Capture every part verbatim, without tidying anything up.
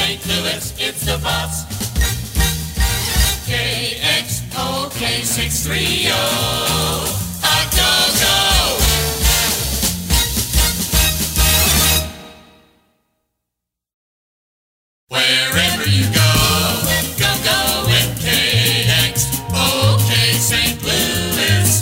Saint Louis, it's the boss. K X O K six thirty, a go-go. Wherever you go, go go with K X O K Saint Louis.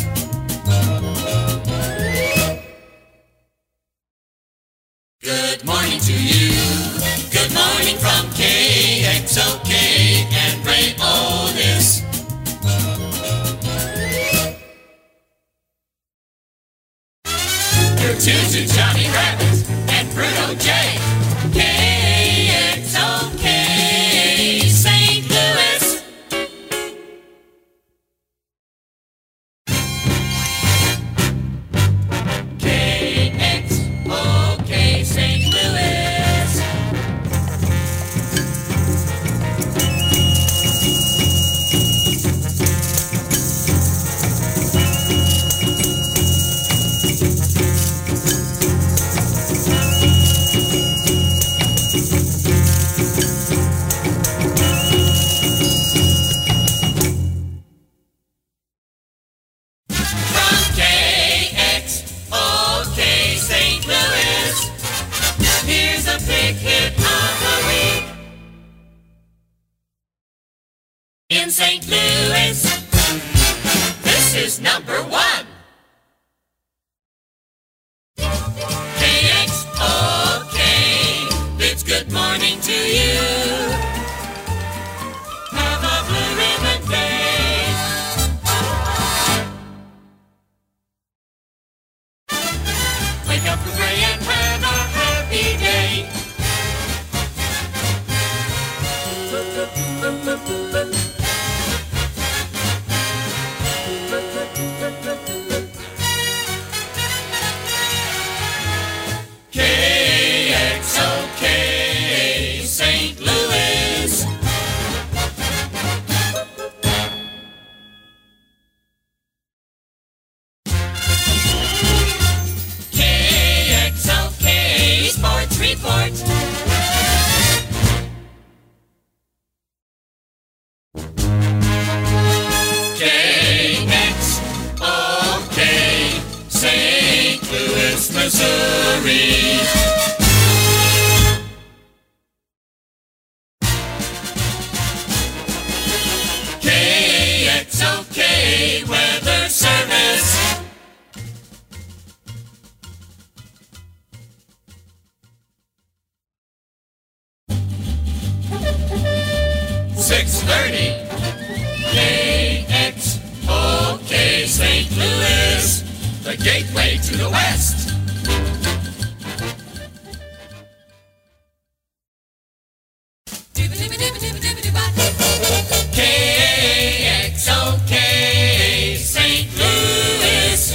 Good morning to you. Good morning from K X O K and Ray Otis. You're tuned to Johnny Rabbit and Bruno J. K X O K Saint Louis. K X O K Saint Louis. From K X O K Saint Louis, here's a big hit of the week. In Saint Louis, this is number one. K X O K, it's good morning to you. Have a blue ribbon day. Wake up with Ray and have a happy day. K X O K Saint Louis. K X O K Sports Report. K X O K Saint Louis, Missouri. K X O K Weather Service. six thirty, K X O K Saint Louis, the gateway to the West. K X O K Saint Louis.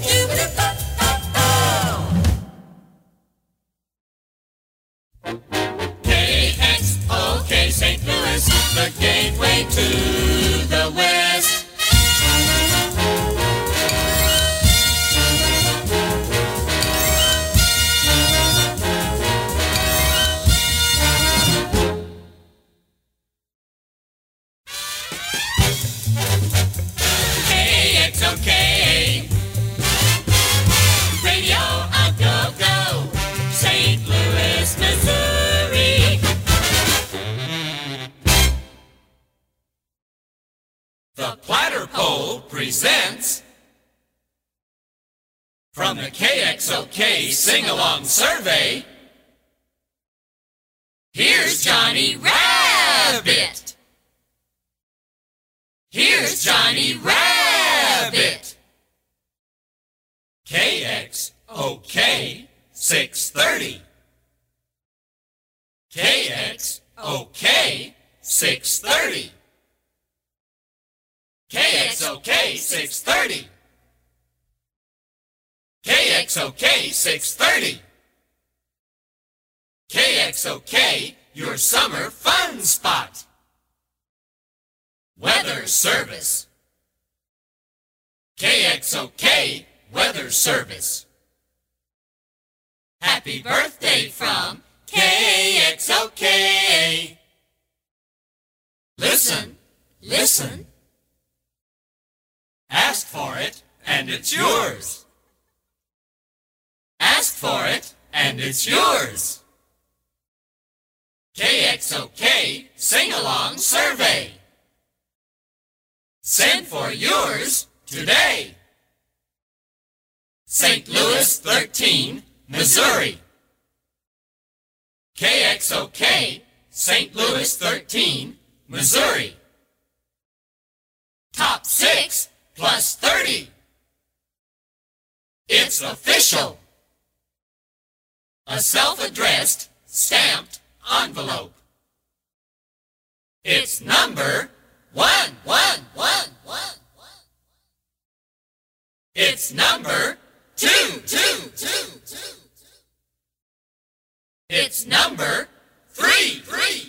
K X O K Saint Louis, the gateway to the West. K X O K Radio a go-go, Saint Louis, Missouri. The Platter Poll presents from the K X O K Sing-Along Survey. Here's Johnny Rabbit. Here's Johnny Rabbit. K X O K six thirty. K X O K six thirty. K X O K six thirty. K X O K six thirty. K X O K, your summer fun spot. Weather Service. K X O K Weather Service. Happy birthday from K X O K. Listen. Ask for it, and it's yours. Ask for it, and it's yours. K X O K Sing-Along Survey. Send for yours today. Saint Louis thirteen, Missouri. K X O K Saint Louis thirteen, Missouri. Top six plus thirty. It's official. A self-addressed, stamped envelope. It's number one, one, one, one, one. It's number two, two, two, two. It's number three, three.